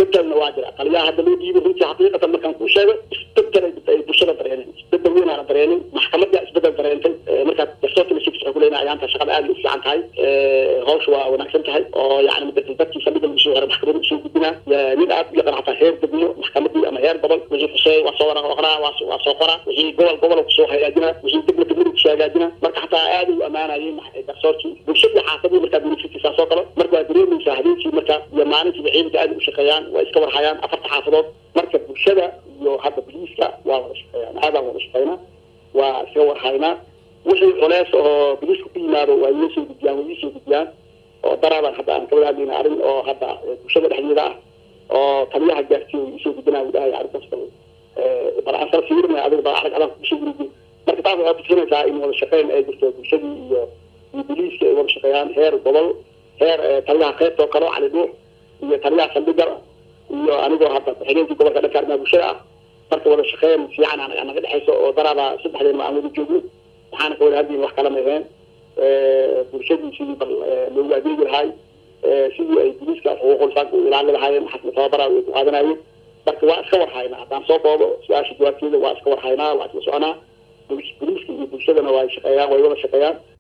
isbeddelna waa jira qaliyaha hadda loo dhiibay runtii xaqiiqatan markaan ku sheego isbeddel ay bulshada dareeneen isbeddel weyn aan dareenin maxkamadda isbeddel dareentay markaa dastuurka la shaqo ku leeyahay ayaanta shaqada aad u fiican tahay hawshu waa wanaagsan tahay oo yani dadkii saldhigga lagu soo xiray maxkamadda soo gudbina nin aad u yaqaan xataa heer degmo maxkamadii ama heer gobol wixii xusay waa soo wara waa soo qora wixii gobol ku soo hagaajina wixii degmo ku soo hagaajina marka xataa aad u amaanayeen dastuurkii bulshada xaafadii markaa benefitka soo kala markaa dareemaysa habeenkii markaa iyo maalintii ciidanka aad u shaqeeyaan waa iska warhayaan afarta xaafadood marka bulshada iyo hadda booliiska waa wada shaqeeyaan aad wada shaqeeyna waa iska warhayna wixii culays oo booliisku ku yimaado waa inay soo gudbiyaan oo daraaban hadda aan kala hadlayna arrin oo hadda bulshada dhexdeeda ah oo taliyaha gaarsiyo soo gudbinaa u dhahay arrintaas bal aan sal fiirina adiga bal arag adan ku soo gudbin marka taas waxay tusinaysaa in wada shaqeyn ay jirto bulshadii iyo booliiska ay wada shaqeeyaan heer gobol heer taliyaha qaybta kale cali dhuux iyo taliyaha saldhigga iyo anigoo hadda xigeenkii gobolka dhanka arrimaha bulshada ah marka wada shaqeyn fiican aan naga dhexayso oo daraaba saddexdeen ma aan wada joogno waxaana ka wada hadlayn wax kala meeheen bulshadii sidii bal loogu adeegi lahay sidii ay booliiska xuquuqul insaanka u ilaalin lahaayeen maxkamad tababara ay ku qaadanayeen marka waa iska warhaynaa haddaan soo koobo su-aasha jawaabteeda waa iska warhaynaa waa isla soconaa booliiska iyo bulshadana waa shaqeeyaan way wada shaqeeyaan